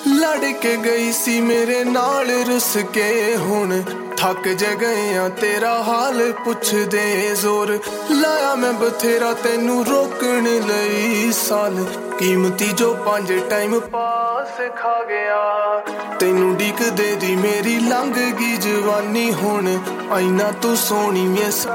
लड़ के गई सी मेरे नाल रुस के हुण थक जे गए आ तेरा हाल पुछ दे जोर लाया मैं बथेरा तेनू रोकण लई साल कीमती जो 5 टाइम पास खा गया तेनू डिक दे दी मेरी लंघ गई जवानी हुण आईना तू सोनी में